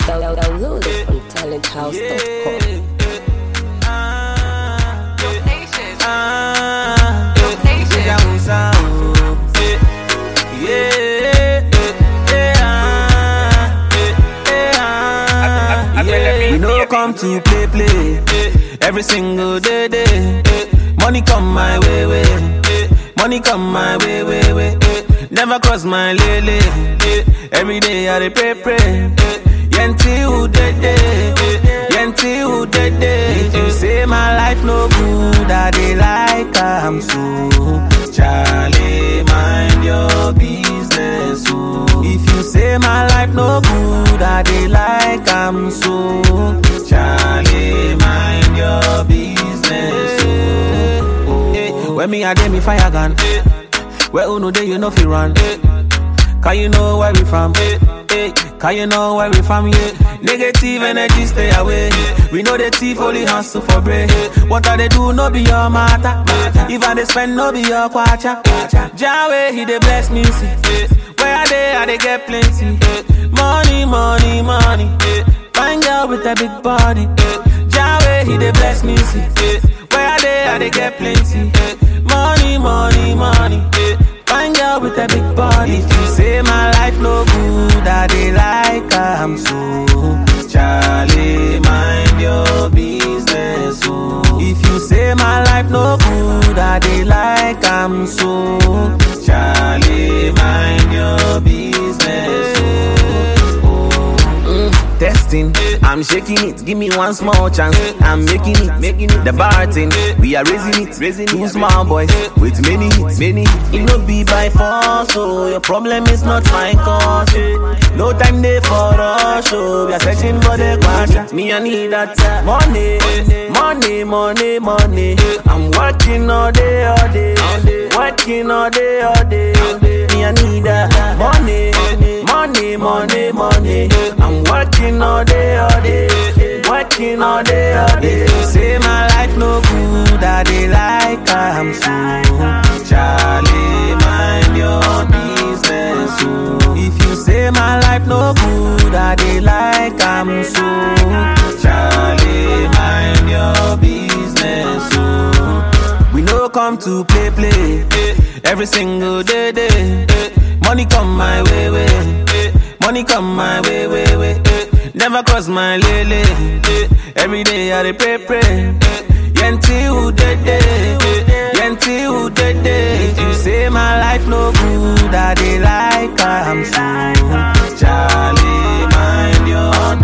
Download it from talenthouse.com. We no come to play every single day. Money come my way. Money come my way. Never cross my lele. Every day I dey pray. Yenti who dead day. Yenti who dead day. If you say my life no good, I dey like I'm so. Charlie, mind your business. Oh. If you say my life no good, I dey like I'm so. Charlie, mind your business. Oh. Hey, when me a dey me fire gun. Where uno dey you know fi run. Can you know where we from? Can you know where we from? Yeah. Negative energy stay away. We know the thief only hustle for bread. What I they do no be your matter. If I they spend no be your kwacha. Jawe he dey bless me see. Where I they get plenty. Money. Fine girl with a big body. Jawe he dey bless me see. Where I they get plenty. Money. Fine girl with a big body. If you say my life no good, I dey like I'm so. Charlie, mind your business. Oh. If you say my life no good, I dey like I'm so. Charlie, mind your business. Testing, I'm shaking it. Give me one small chance. I'm making it. The bar thing, we are raising it. Two small boys with many hits. It no be by force, so your problem is not fine cause. No time there for us, so we are searching for the quadra. Me I need that money. I'm working all day. Working all day. Me I need that money. I'm working all day. Working all day. If you say my life no good, I dey like I'm so. Charlie, mind your business. Oh. If you say my life no good, I dey like I'm so. Charlie, mind your business. Oh. We no come to play every single day. Money come my way. Money come my way. Never cross my lele. Every day I dey pray. Yenti who dead day. If you say my life no good, I dey like I'm so. Charlie, mind your